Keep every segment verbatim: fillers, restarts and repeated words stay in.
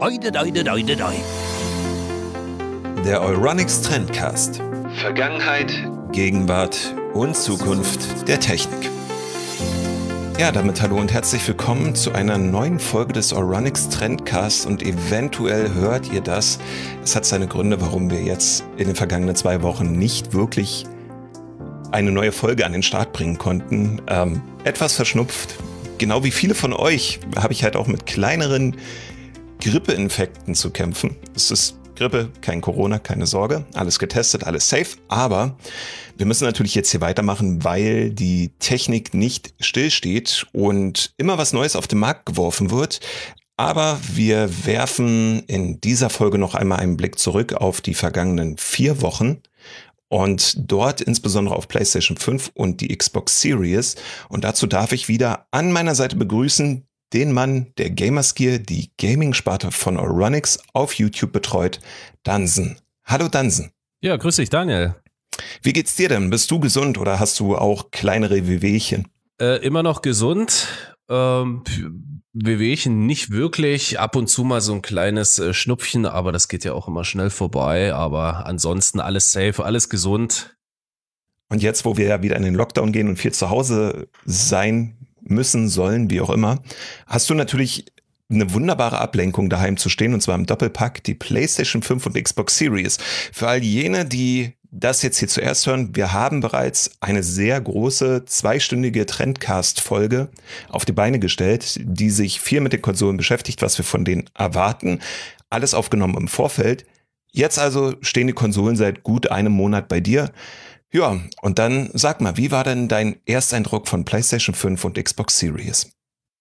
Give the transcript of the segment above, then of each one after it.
Oide, oide, oide, oide. Der Euronics Trendcast. Vergangenheit, Gegenwart und Zukunft der Technik. Ja, damit hallo und herzlich willkommen zu einer neuen Folge des Euronics Trendcast und eventuell hört ihr das. Es hat seine Gründe, warum wir jetzt in den vergangenen zwei Wochen nicht wirklich eine neue Folge an den Start bringen konnten. Ähm, etwas verschnupft. Genau wie viele von euch habe ich halt auch mit kleineren Grippeinfekten zu kämpfen. Es ist Grippe, kein Corona, keine Sorge. Alles getestet, alles safe. Aber wir müssen natürlich jetzt hier weitermachen, weil die Technik nicht stillsteht und immer was Neues auf den Markt geworfen wird. Aber wir werfen in dieser Folge noch einmal einen Blick zurück auf die vergangenen vier Wochen. Und dort insbesondere auf PlayStation fünf und die Xbox Series. Und dazu darf ich wieder an meiner Seite begrüßen den Mann, der Gamersgear, die Gaming-Sparte von Euronics auf YouTube betreut, Dansen. Hallo Dansen. Ja, grüß dich Daniel. Wie geht's dir denn? Bist du gesund oder hast du auch kleinere Wehwehchen? Äh, immer noch gesund. Ähm, Wehwehchen nicht wirklich. Ab und zu mal so ein kleines äh, Schnupfchen, aber das geht ja auch immer schnell vorbei. Aber ansonsten alles safe, alles gesund. Und jetzt, wo wir ja wieder in den Lockdown gehen und viel zu Hause sein müssen, sollen, wie auch immer, hast du natürlich eine wunderbare Ablenkung daheim zu stehen, und zwar im Doppelpack die PlayStation fünf und Xbox Series. Für all jene, die das jetzt hier zuerst hören, wir haben bereits eine sehr große zweistündige Trendcast-Folge auf die Beine gestellt, die sich viel mit den Konsolen beschäftigt, was wir von denen erwarten. Alles aufgenommen im Vorfeld. Jetzt also stehen die Konsolen seit gut einem Monat bei dir. Ja, und dann sag mal, wie war denn dein Ersteindruck von PlayStation fünf und Xbox Series?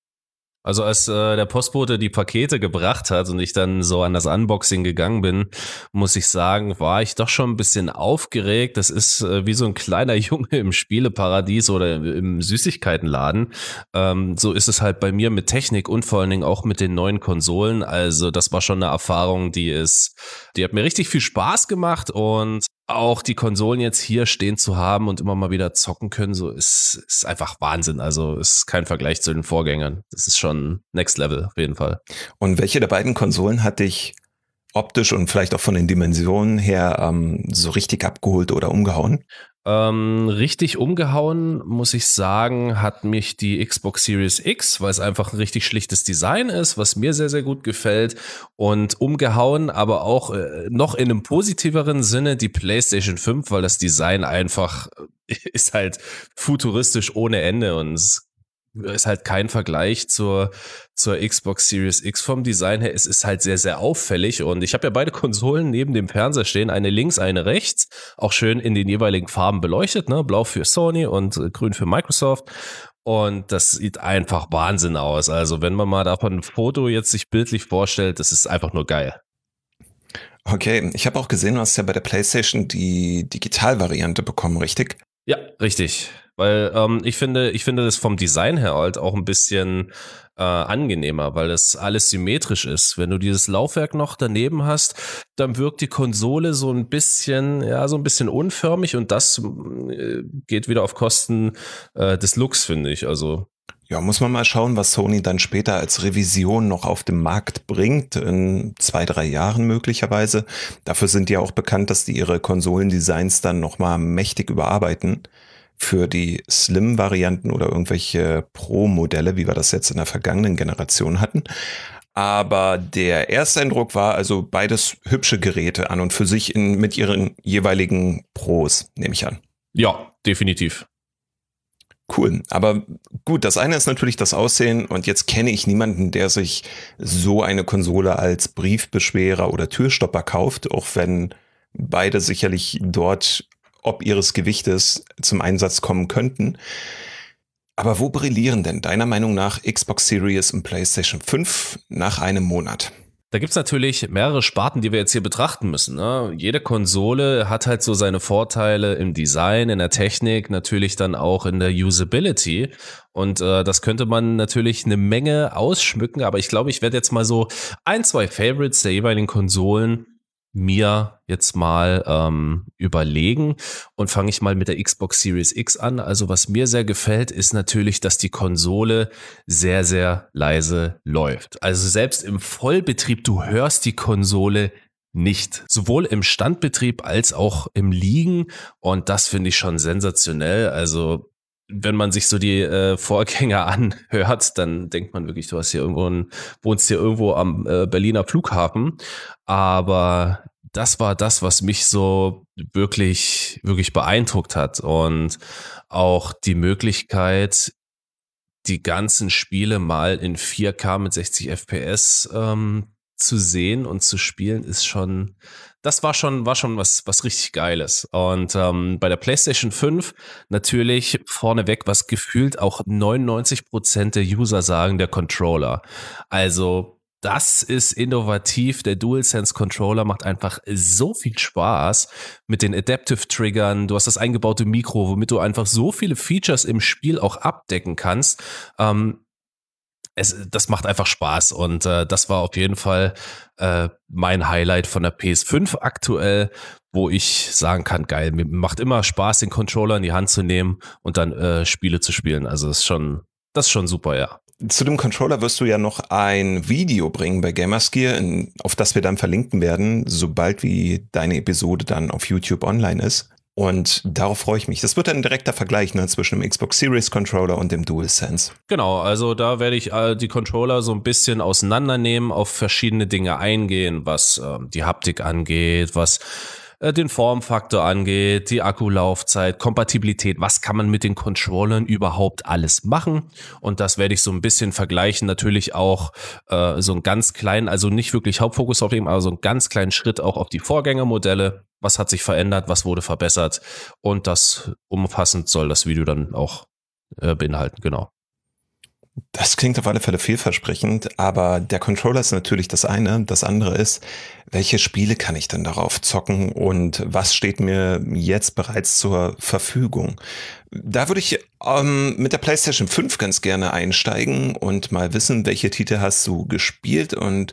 Also als äh, der Postbote die Pakete gebracht hat und ich dann so an das Unboxing gegangen bin, muss ich sagen, war ich doch schon ein bisschen aufgeregt. Das ist äh, wie so ein kleiner Junge im Spieleparadies oder im Süßigkeitenladen. Ähm, so ist es halt bei mir mit Technik und vor allen Dingen auch mit den neuen Konsolen. Also das war schon eine Erfahrung, die ist, die hat mir richtig viel Spaß gemacht, und auch die Konsolen jetzt hier stehen zu haben und immer mal wieder zocken können, so ist, ist einfach Wahnsinn. Also ist kein Vergleich zu den Vorgängern. Das ist schon Next Level auf jeden Fall. Und welche der beiden Konsolen hat dich optisch und vielleicht auch von den Dimensionen her ähm, so richtig abgeholt oder umgehauen? Ähm, richtig umgehauen, muss ich sagen, hat mich die Xbox Series X, weil es einfach ein richtig schlichtes Design ist, was mir sehr, sehr gut gefällt, und umgehauen, aber auch äh, noch in einem positiveren Sinne die PlayStation fünf, weil das Design einfach äh, ist halt futuristisch ohne Ende und es ist halt kein Vergleich zur zur Xbox Series X vom Design her. Es ist halt sehr, sehr auffällig, und ich habe ja beide Konsolen neben dem Fernseher stehen, eine links, eine rechts, auch schön in den jeweiligen Farben beleuchtet, ne? Blau für Sony und grün für Microsoft, und das sieht einfach Wahnsinn aus. Also wenn man mal davon ein Foto jetzt sich bildlich vorstellt, das ist einfach nur geil. Okay, ich habe auch gesehen, du hast ja bei der PlayStation die Digitalvariante bekommen, richtig? Ja, richtig. Weil ähm, ich finde, ich finde das vom Design her halt auch ein bisschen äh, angenehmer, weil das alles symmetrisch ist. Wenn du dieses Laufwerk noch daneben hast, dann wirkt die Konsole so ein bisschen, ja, so ein bisschen unförmig, und das äh, geht wieder auf Kosten äh, des Looks, finde ich. Also ja, muss man mal schauen, was Sony dann später als Revision noch auf den Markt bringt, in zwei, drei Jahren möglicherweise. Dafür sind die auch bekannt, dass die ihre Konsolendesigns dann nochmal mächtig überarbeiten für die Slim-Varianten oder irgendwelche Pro-Modelle, wie wir das jetzt in der vergangenen Generation hatten. Aber der Ersteindruck war also beides hübsche Geräte an und für sich in, mit ihren jeweiligen Pros, nehme ich an. ja, definitiv. Cool, aber gut, das eine ist natürlich das Aussehen, und jetzt kenne ich niemanden, der sich so eine Konsole als Briefbeschwerer oder Türstopper kauft, auch wenn beide sicherlich dort ob ihres Gewichtes zum Einsatz kommen könnten. Aber wo brillieren denn deiner Meinung nach Xbox Series und PlayStation fünf nach einem Monat? Da gibt's natürlich mehrere Sparten, die wir jetzt hier betrachten müssen, ne? Jede Konsole hat halt so seine Vorteile im Design, in der Technik, natürlich dann auch in der Usability. Und äh, das könnte man natürlich eine Menge ausschmücken, aber ich glaube, ich werde jetzt mal so ein, zwei Favorites der jeweiligen Konsolen mir jetzt mal ähm, überlegen und fange ich mal mit der Xbox Series X an. Also was mir sehr gefällt, ist natürlich, dass die Konsole sehr, sehr leise läuft. Also selbst im Vollbetrieb, du hörst die Konsole nicht. Sowohl im Standbetrieb als auch im Liegen. Und das finde ich schon sensationell. Also wenn man sich so die äh, Vorgänger anhört, dann denkt man wirklich, du hast hier irgendwo ein, wohnst hier irgendwo am äh, Berliner Flughafen. Aber das war das, was mich so wirklich, wirklich beeindruckt hat. Und auch die Möglichkeit, die ganzen Spiele mal in vier K mit sechzig F P S ähm, zu sehen und zu spielen, ist schon, das war schon, war schon was, was richtig Geiles. Und ähm, bei der PlayStation fünf natürlich vorneweg, was gefühlt auch neunundneunzig Prozent der User sagen, der Controller. Also das ist innovativ. Der DualSense Controller macht einfach so viel Spaß mit den Adaptive Triggern. Du hast das eingebaute Mikro, womit du einfach so viele Features im Spiel auch abdecken kannst. Ähm, Es, das macht einfach Spaß und äh, das war auf jeden Fall äh, mein Highlight von der P S fünf aktuell, wo ich sagen kann, geil, mir macht immer Spaß, den Controller in die Hand zu nehmen und dann äh, Spiele zu spielen. Also das ist schon, das ist schon super, ja. Zu dem Controller wirst du ja noch ein Video bringen bei Gamersgear, in, auf das wir dann verlinken werden, sobald wie deine Episode dann auf YouTube online ist. Und darauf freue ich mich. Das wird ein direkter Vergleich, ne, zwischen dem Xbox Series Controller und dem DualSense. Genau, also da werde ich äh, die Controller so ein bisschen auseinandernehmen, auf verschiedene Dinge eingehen, was äh, die Haptik angeht, was äh, den Formfaktor angeht, die Akkulaufzeit, Kompatibilität, was kann man mit den Controllern überhaupt alles machen. Und das werde ich so ein bisschen vergleichen, natürlich auch äh, so einen ganz kleinen, also nicht wirklich Hauptfokus auf dem, aber so einen ganz kleinen Schritt auch auf die Vorgängermodelle. Was hat sich verändert, was wurde verbessert und das umfassend soll das Video dann auch äh, beinhalten, genau. Das klingt auf alle Fälle vielversprechend, aber der Controller ist natürlich das eine. Das andere ist, welche Spiele kann ich denn darauf zocken und was steht mir jetzt bereits zur Verfügung? Da würde ich ähm, mit der PlayStation fünf ganz gerne einsteigen und mal wissen, welche Titel hast du gespielt und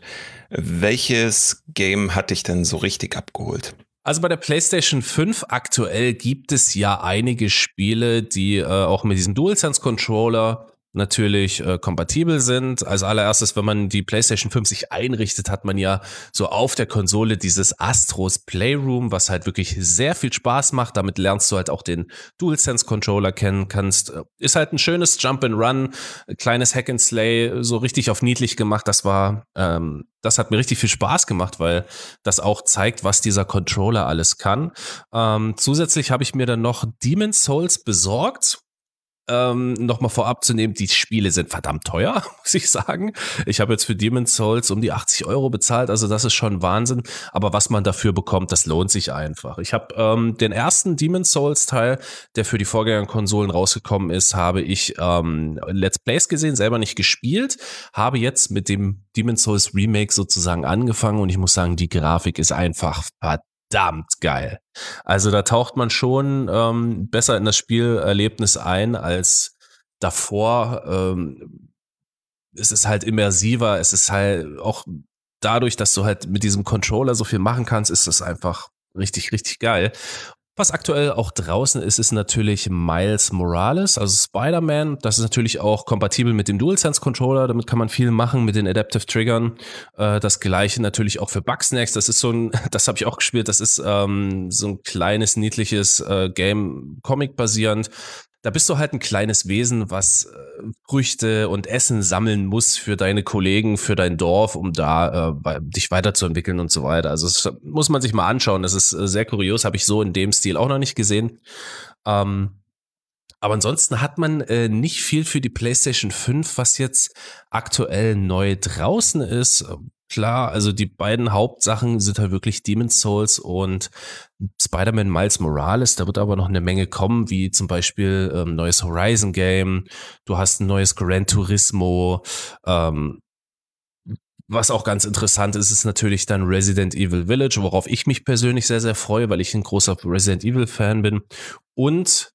welches Game hat dich denn so richtig abgeholt? Also bei der PlayStation fünf aktuell gibt es ja einige Spiele, die äh, auch mit diesem DualSense-Controller natürlich äh, kompatibel sind. Als allererstes, wenn man die PlayStation fünf sich einrichtet, hat man ja so auf der Konsole dieses Astros Playroom, was halt wirklich sehr viel Spaß macht. Damit lernst du halt auch den DualSense-Controller kennen kannst. Ist halt ein schönes Jump and Run, kleines Hack and Slay, so richtig auf niedlich gemacht. Das war, ähm, das hat mir richtig viel Spaß gemacht, weil das auch zeigt, was dieser Controller alles kann. Ähm, zusätzlich habe ich mir dann noch Demon's Souls besorgt. Ähm, nochmal vorab zu nehmen, die Spiele sind verdammt teuer, muss ich sagen. Ich habe jetzt für Demon's Souls um die achtzig Euro bezahlt, also das ist schon Wahnsinn. Aber was man dafür bekommt, das lohnt sich einfach. Ich habe ähm, den ersten Demon's Souls Teil, der für die Vorgängerkonsolen rausgekommen ist, habe ich ähm, Let's Plays gesehen, selber nicht gespielt, habe jetzt mit dem Demon's Souls Remake sozusagen angefangen und ich muss sagen, die Grafik ist einfach verdammt verdammt geil. Also da taucht man schon ähm, besser in das Spielerlebnis ein als davor. Ähm, es ist halt immersiver, es ist halt auch dadurch, dass du halt mit diesem Controller so viel machen kannst, ist es einfach richtig, richtig geil. Was aktuell auch draußen ist, ist natürlich Miles Morales, also Spider-Man. Das ist natürlich auch kompatibel mit dem DualSense-Controller. Damit kann man viel machen mit den Adaptive Triggern. Äh, das gleiche natürlich auch für Bugsnax. Das ist so ein, das habe ich auch gespielt. Das ist ähm, so ein kleines, niedliches äh, Game, Comic-basierend. Da bist du halt ein kleines Wesen, was äh, Früchte und Essen sammeln muss für deine Kollegen, für dein Dorf, um da äh, bei, dich weiterzuentwickeln und so weiter. Also das muss man sich mal anschauen. Das ist äh, sehr kurios, habe ich so in dem Stil auch noch nicht gesehen. Ähm, aber ansonsten hat man äh, nicht viel für die PlayStation fünf, was jetzt aktuell neu draußen ist. Klar, also die beiden Hauptsachen sind halt wirklich Demon's Souls und Spider-Man Miles Morales. Da wird aber noch eine Menge kommen, wie zum Beispiel ähm, neues Horizon Game. Du hast ein neues Gran Turismo. Ähm, was auch ganz interessant ist, ist natürlich dann Resident Evil Village, worauf ich mich persönlich sehr, sehr freue, weil ich ein großer Resident Evil Fan bin. Und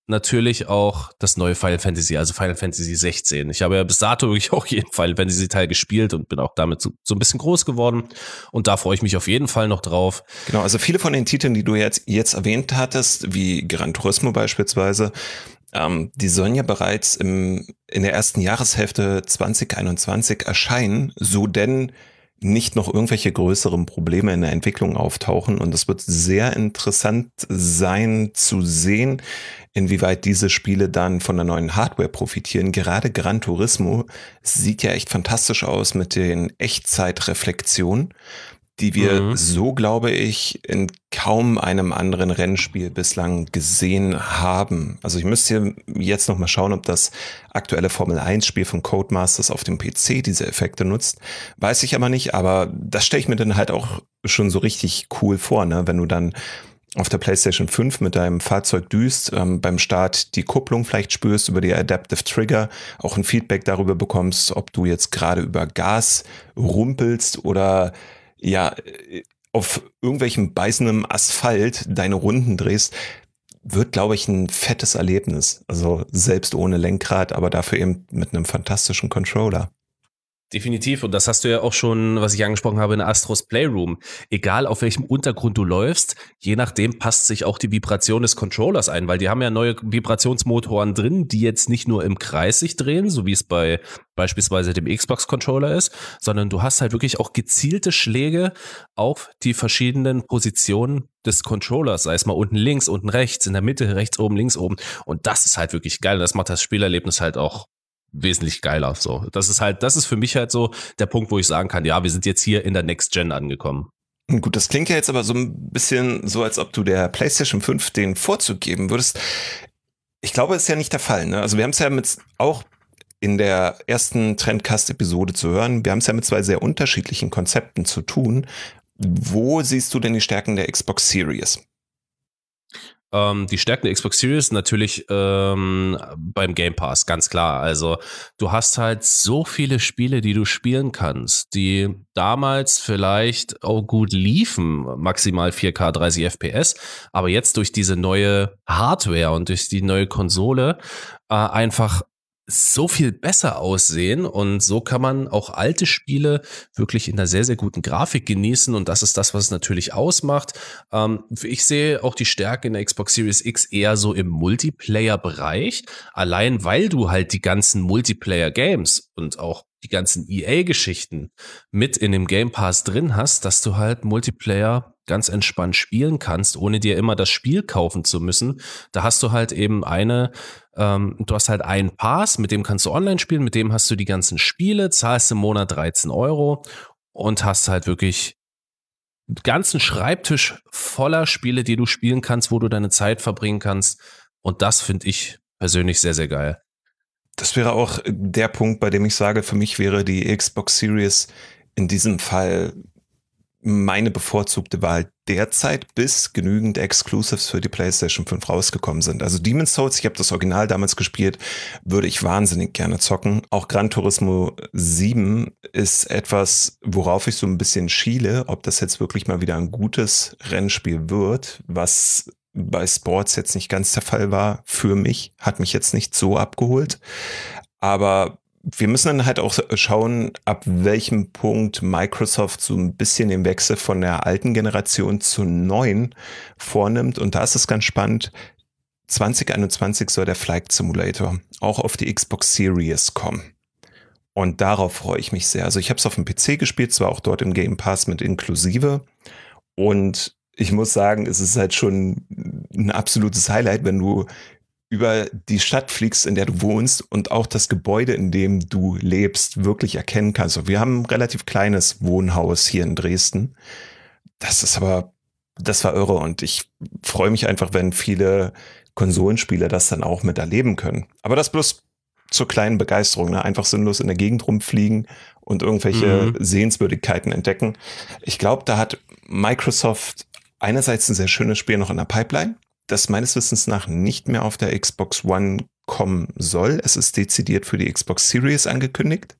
natürlich auch das neue Final Fantasy, also Final Fantasy sechzehn. Ich habe ja bis dato wirklich auch jeden Final Fantasy Teil gespielt und bin auch damit so, so ein bisschen groß geworden. Und da freue ich mich auf jeden Fall noch drauf. Genau, also viele von den Titeln, die du jetzt, jetzt erwähnt hattest, wie Gran Turismo beispielsweise, ähm, die sollen ja bereits im, in der ersten Jahreshälfte zwanzig einundzwanzig erscheinen, so denn nicht noch irgendwelche größeren Probleme in der Entwicklung auftauchen. Und es wird sehr interessant sein zu sehen, inwieweit diese Spiele dann von der neuen Hardware profitieren. Gerade Gran Turismo sieht ja echt fantastisch aus mit den Echtzeitreflexionen, die wir mhm. so, glaube ich, in kaum einem anderen Rennspiel bislang gesehen haben. Also ich müsste jetzt noch mal schauen, ob das aktuelle Formel eins Spiel von Codemasters auf dem P C diese Effekte nutzt. Weiß ich aber nicht, aber das stelle ich mir dann halt auch schon so richtig cool vor, ne? Wenn du dann auf der PlayStation fünf mit deinem Fahrzeug düst, ähm, beim Start die Kupplung vielleicht spürst über die Adaptive Trigger, auch ein Feedback darüber bekommst, ob du jetzt gerade über Gas rumpelst oder ja, auf irgendwelchem beißendem Asphalt deine Runden drehst, wird, glaube ich, ein fettes Erlebnis. Also selbst ohne Lenkrad, aber dafür eben mit einem fantastischen Controller. Definitiv. Und das hast du ja auch schon, was ich angesprochen habe, in Astros Playroom. Egal auf welchem Untergrund du läufst, je nachdem passt sich auch die Vibration des Controllers ein, weil die haben ja neue Vibrationsmotoren drin, die jetzt nicht nur im Kreis sich drehen, so wie es bei beispielsweise dem Xbox-Controller ist, sondern du hast halt wirklich auch gezielte Schläge auf die verschiedenen Positionen des Controllers, sei es mal unten links, unten rechts, in der Mitte, rechts oben, links oben. Und das ist halt wirklich geil. Das macht das Spielerlebnis halt auch wesentlich geiler. So, das ist halt, das ist für mich halt so der Punkt, wo ich sagen kann, ja, wir sind jetzt hier in der Next Gen angekommen. Gut, das klingt ja jetzt aber so ein bisschen so, als ob du der PlayStation fünf den Vorzug geben würdest. Ich glaube, das ist ja nicht der Fall, ne? Also wir haben es ja mit auch in der ersten Trendcast-Episode zu hören, wir haben es ja mit zwei sehr unterschiedlichen Konzepten zu tun. Wo siehst du denn die Stärken der Xbox Series? Ähm, die Stärken der Xbox Series natürlich ähm, beim Game Pass, ganz klar. Also du hast halt so viele Spiele, die du spielen kannst, die damals vielleicht auch gut liefen, maximal vier K, dreißig F P S, aber jetzt durch diese neue Hardware und durch die neue Konsole äh, einfach so viel besser aussehen und so kann man auch alte Spiele wirklich in einer sehr, sehr guten Grafik genießen und das ist das, was es natürlich ausmacht. Ähm, ich sehe auch die Stärke in der Xbox Series X eher so im Multiplayer-Bereich, allein weil du halt die ganzen Multiplayer-Games und auch die ganzen E A-Geschichten mit in dem Game Pass drin hast, dass du halt Multiplayer ganz entspannt spielen kannst, ohne dir immer das Spiel kaufen zu müssen. Da hast du halt eben eine, ähm, du hast halt einen Pass, mit dem kannst du online spielen, mit dem hast du die ganzen Spiele, zahlst im Monat dreizehn Euro und hast halt wirklich einen ganzen Schreibtisch voller Spiele, die du spielen kannst, wo du deine Zeit verbringen kannst. Und das finde ich persönlich sehr, sehr geil. Das wäre auch der Punkt, bei dem ich sage, für mich wäre die Xbox Series in diesem Fall meine bevorzugte Wahl derzeit, bis genügend Exclusives für die PlayStation fünf rausgekommen sind. Also Demon's Souls, ich habe das Original damals gespielt, würde ich wahnsinnig gerne zocken. Auch Gran Turismo sieben ist etwas, worauf ich so ein bisschen schiele, ob das jetzt wirklich mal wieder ein gutes Rennspiel wird, was bei Sports jetzt nicht ganz der Fall war für mich, hat mich jetzt nicht so abgeholt. Aber wir müssen dann halt auch schauen, ab welchem Punkt Microsoft so ein bisschen den Wechsel von der alten Generation zur neuen vornimmt. Und da ist es ganz spannend. zwanzig einundzwanzig soll der Flight Simulator auch auf die Xbox Series kommen. Und darauf freue ich mich sehr. Also ich habe es auf dem P C gespielt, zwar auch dort im Game Pass mit inklusive. Und ich muss sagen, es ist halt schon ein absolutes Highlight, wenn du über die Stadt fliegst, in der du wohnst und auch das Gebäude, in dem du lebst, wirklich erkennen kannst. Wir haben ein relativ kleines Wohnhaus hier in Dresden. Das ist aber, das war irre und ich freue mich einfach, wenn viele Konsolenspieler das dann auch mit erleben können. Aber das bloß zur kleinen Begeisterung, ne? Einfach sinnlos in der Gegend rumfliegen und irgendwelche mhm. Sehenswürdigkeiten entdecken. Ich glaube, da hat Microsoft einerseits ein sehr schönes Spiel noch in der Pipeline, das meines Wissens nach nicht mehr auf der Xbox One kommen soll. Es ist dezidiert für die Xbox Series angekündigt.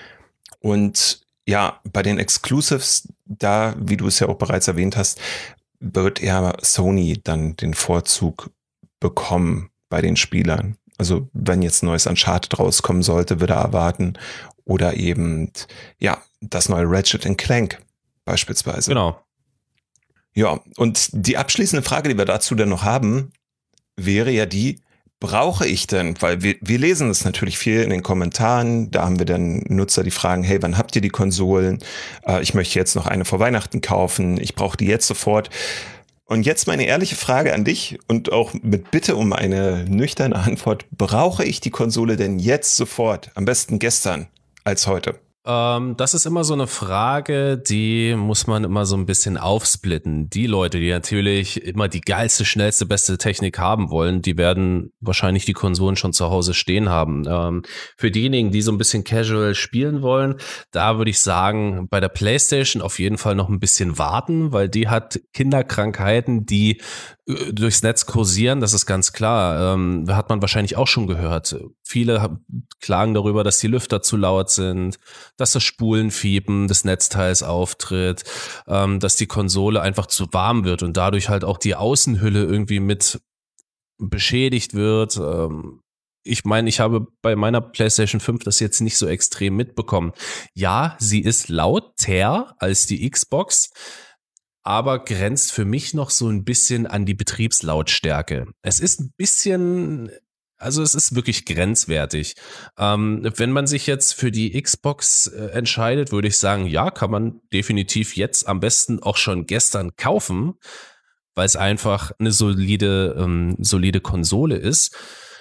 Und ja, bei den Exclusives, da, wie du es ja auch bereits erwähnt hast, wird eher Sony dann den Vorzug bekommen. bei den Spielern. Also wenn jetzt ein neues Uncharted rauskommen sollte, würde er erwarten. Oder eben, ja, das neue Ratchet and Clank beispielsweise. Genau. Ja, und die abschließende Frage, die wir dazu dann noch haben, wäre ja die, brauche ich denn, weil wir, wir lesen es natürlich viel in den Kommentaren, da haben wir dann Nutzer, die fragen, hey, wann habt ihr die Konsolen? Äh, ich möchte jetzt noch eine vor Weihnachten kaufen, ich brauche die jetzt sofort. Und jetzt meine ehrliche Frage an dich und auch mit Bitte um eine nüchterne Antwort, brauche ich die Konsole denn jetzt sofort, am besten gestern als heute? Ähm, das ist immer so eine Frage, die muss man immer so ein bisschen aufsplitten. Die Leute, die natürlich immer die geilste, schnellste, beste Technik haben wollen, die werden wahrscheinlich die Konsolen schon zu Hause stehen haben. Ähm, für diejenigen, die so ein bisschen casual spielen wollen, da würde ich sagen, bei der PlayStation auf jeden Fall noch ein bisschen warten, weil die hat Kinderkrankheiten, die durchs Netz kursieren, das ist ganz klar. Ähm, hat man wahrscheinlich auch schon gehört. Viele klagen darüber, dass die Lüfter zu laut sind, dass das Spulenfiepen des Netzteils auftritt, ähm, dass die Konsole einfach zu warm wird und dadurch halt auch die Außenhülle irgendwie mit beschädigt wird. Ähm, ich meine, ich habe bei meiner PlayStation fünf das jetzt nicht so extrem mitbekommen. Ja, sie ist lauter als die Xbox, aber grenzt für mich noch so ein bisschen an die Betriebslautstärke. Es ist ein bisschen, also es ist wirklich grenzwertig. Ähm, wenn man sich jetzt für die Xbox äh, entscheidet, würde ich sagen, ja, kann man definitiv jetzt am besten auch schon gestern kaufen, weil es einfach eine solide, ähm, solide Konsole ist.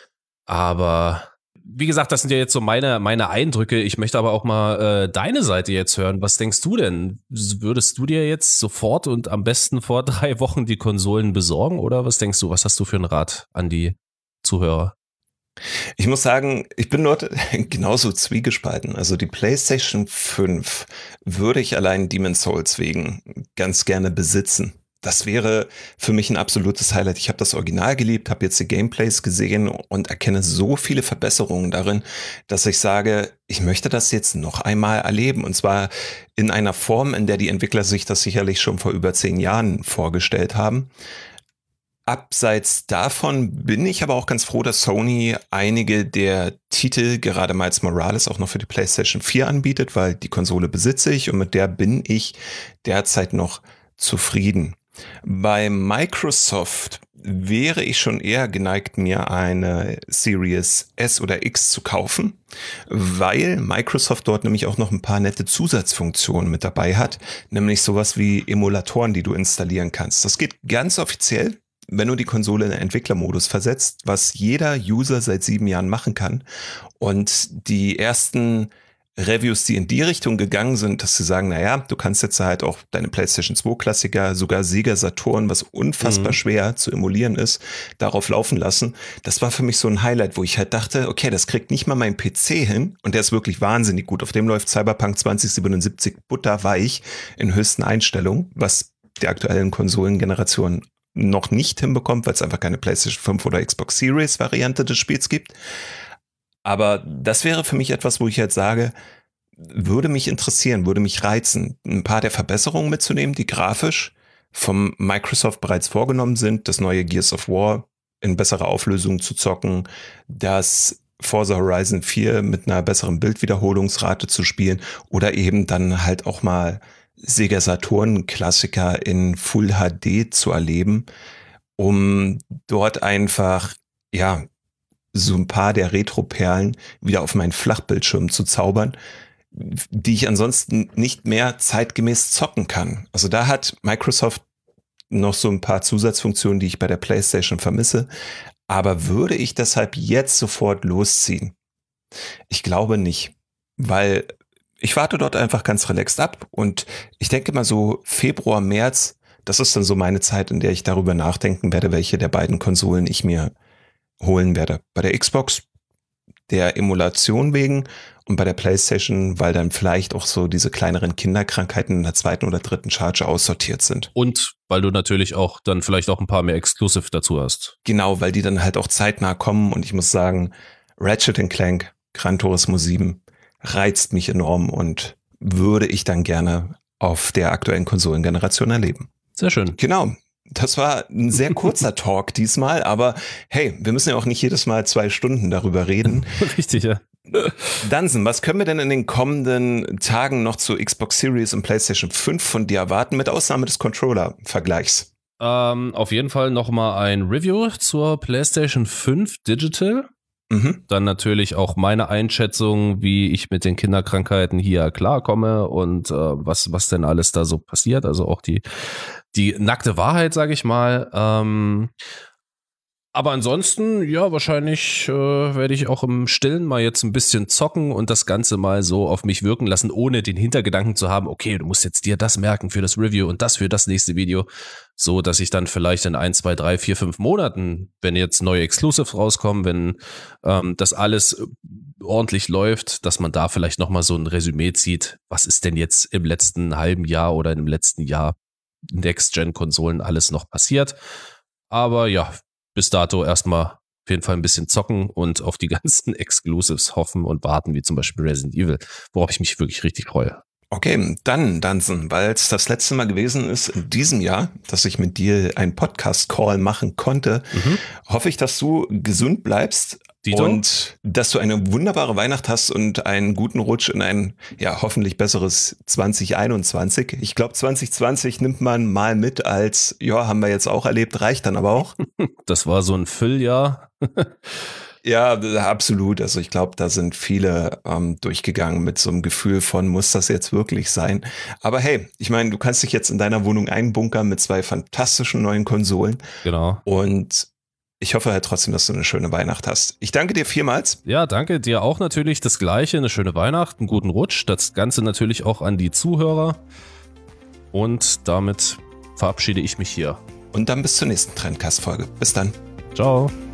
Aber wie gesagt, das sind ja jetzt so meine, meine Eindrücke. Ich möchte aber auch mal äh, deine Seite jetzt hören. Was denkst du denn? Würdest du dir jetzt sofort und am besten vor drei Wochen die Konsolen besorgen? Oder was denkst du? Was hast du für einen Rat an die Zuhörer? Ich muss sagen, ich bin dort genauso zwiegespalten. Also die PlayStation fünf würde ich allein Demon's Souls wegen ganz gerne besitzen. Das wäre für mich ein absolutes Highlight. Ich habe das Original geliebt, habe jetzt die Gameplays gesehen und erkenne so viele Verbesserungen darin, dass ich sage, ich möchte das jetzt noch einmal erleben. Und zwar in einer Form, in der die Entwickler sich das sicherlich schon vor über zehn Jahren vorgestellt haben. Abseits davon bin ich aber auch ganz froh, dass Sony einige der Titel, gerade Miles Morales, auch noch für die PlayStation vier anbietet, weil die Konsole besitze ich und mit der bin ich derzeit noch zufrieden. Bei Microsoft wäre ich schon eher geneigt, mir eine Series S oder X zu kaufen, weil Microsoft dort nämlich auch noch ein paar nette Zusatzfunktionen mit dabei hat, nämlich sowas wie Emulatoren, die du installieren kannst. Das geht ganz offiziell, wenn du die Konsole in den Entwicklermodus versetzt, was jeder User seit sieben Jahren machen kann. Und die ersten Reviews, die in die Richtung gegangen sind, dass sie sagen, naja, du kannst jetzt halt auch deine PlayStation zwei Klassiker, sogar Sega Saturn, was unfassbar mhm. schwer zu emulieren ist, darauf laufen lassen. Das war für mich so ein Highlight, wo ich halt dachte, okay, das kriegt nicht mal mein P C hin und der ist wirklich wahnsinnig gut. Auf dem läuft Cyberpunk zwanzig siebenundsiebzig butterweich in höchsten Einstellungen, was der aktuellen Konsolengeneration noch nicht hinbekommt, weil es einfach keine PlayStation fünf oder Xbox Series Variante des Spiels gibt. Aber das wäre für mich etwas, wo ich halt sage, würde mich interessieren, würde mich reizen, ein paar der Verbesserungen mitzunehmen, die grafisch vom Microsoft bereits vorgenommen sind, das neue Gears of War in besserer Auflösung zu zocken, das Forza Horizon vier mit einer besseren Bildwiederholungsrate zu spielen oder eben dann halt auch mal Sega Saturn Klassiker in Full H D zu erleben, um dort einfach, ja, so ein paar der Retro-Perlen wieder auf meinen Flachbildschirm zu zaubern, die ich ansonsten nicht mehr zeitgemäß zocken kann. Also da hat Microsoft noch so ein paar Zusatzfunktionen, die ich bei der PlayStation vermisse. Aber würde ich deshalb jetzt sofort losziehen? Ich glaube nicht, weil ich warte dort einfach ganz relaxed ab und ich denke mal so Februar, März, das ist dann so meine Zeit, in der ich darüber nachdenken werde, welche der beiden Konsolen ich mir holen werde. Bei der Xbox der Emulation wegen und bei der PlayStation, weil dann vielleicht auch so diese kleineren Kinderkrankheiten in der zweiten oder dritten Charge aussortiert sind. Und weil du natürlich auch dann vielleicht auch ein paar mehr Exclusive dazu hast. Genau, weil die dann halt auch zeitnah kommen und ich muss sagen, Ratchet and Clank, Gran Turismo sieben reizt mich enorm und würde ich dann gerne auf der aktuellen Konsolengeneration erleben. Sehr schön. Genau. das war ein sehr kurzer Talk diesmal, aber hey, wir müssen ja auch nicht jedes Mal zwei Stunden darüber reden. Richtig, ja. Dansen, was können wir denn in den kommenden Tagen noch zu Xbox Series und PlayStation fünf von dir erwarten, mit Ausnahme des Controller-Vergleichs? Ähm, auf jeden Fall nochmal ein Review zur PlayStation fünf Digital. Mhm. Dann natürlich auch meine Einschätzung, wie ich mit den Kinderkrankheiten hier klarkomme und äh, was, was denn alles da so passiert. Also auch die, die nackte Wahrheit, sage ich mal. Ähm, aber ansonsten, ja, wahrscheinlich äh, werde ich auch im Stillen mal jetzt ein bisschen zocken und das Ganze mal so auf mich wirken lassen, ohne den Hintergedanken zu haben, okay, du musst jetzt dir das merken für das Review und das für das nächste Video, so dass ich dann vielleicht in ein, zwei, drei, vier, fünf Monaten, wenn jetzt neue Exclusives rauskommen, wenn ähm, das alles ordentlich läuft, dass man da vielleicht nochmal so ein Resümee zieht, was ist denn jetzt im letzten halben Jahr oder im letzten Jahr Next-Gen-Konsolen alles noch passiert. Aber ja, bis dato erstmal auf jeden Fall ein bisschen zocken und auf die ganzen Exclusives hoffen und warten, wie zum Beispiel Resident Evil, worauf ich mich wirklich richtig freue. Okay, dann, Dansen, weil es das letzte Mal gewesen ist in diesem Jahr, dass ich mit dir einen Podcast-Call machen konnte, mhm. hoffe ich, dass du gesund bleibst. Dito? Und dass du eine wunderbare Weihnacht hast und einen guten Rutsch in ein, ja, hoffentlich besseres zwanzig einundzwanzig. Ich glaube, zwanzig zwanzig nimmt man mal mit als, ja, haben wir jetzt auch erlebt, reicht dann aber auch. Das war so ein Fülljahr. Ja, absolut. Also ich glaube, da sind viele ähm, durchgegangen mit so einem Gefühl von, muss das jetzt wirklich sein? Aber hey, ich meine, du kannst dich jetzt in deiner Wohnung einbunkern mit zwei fantastischen neuen Konsolen. Genau. Und ich hoffe halt trotzdem, dass du eine schöne Weihnacht hast. Ich danke dir vielmals. Ja, danke dir auch natürlich das Gleiche. Eine schöne Weihnacht, einen guten Rutsch. Das Ganze natürlich auch an die Zuhörer. Und damit verabschiede ich mich hier. Und dann bis zur nächsten Trendcast-Folge. Bis dann. Ciao.